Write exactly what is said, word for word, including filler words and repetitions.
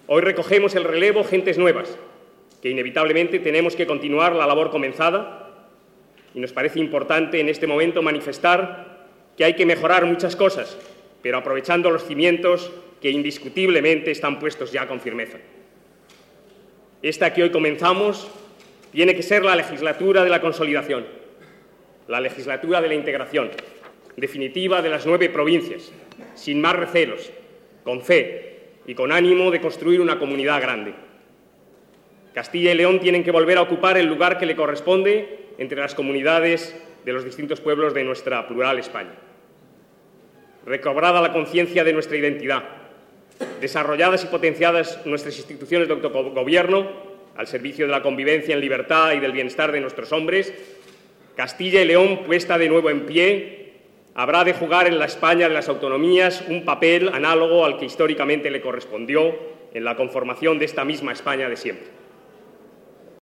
Hoy recogemos el relevo gentes nuevas, que inevitablemente tenemos que continuar la labor comenzada, y nos parece importante en este momento manifestar que hay que mejorar muchas cosas, pero aprovechando los cimientos que indiscutiblemente están puestos ya con firmeza. Esta que hoy comenzamos tiene que ser la legislatura de la consolidación, la legislatura de la integración definitiva de las nueve provincias, sin más recelos, con fe y con ánimo de construir una comunidad grande. Castilla y León tienen que volver a ocupar el lugar que le corresponde entre las comunidades de los distintos pueblos de nuestra plural España. Recobrada la conciencia de nuestra identidad, desarrolladas y potenciadas nuestras instituciones de autogobierno al servicio de la convivencia en libertad y del bienestar de nuestros hombres, Castilla y León, puesta de nuevo en pie, habrá de jugar en la España de las autonomías un papel análogo al que históricamente le correspondió en la conformación de esta misma España de siempre.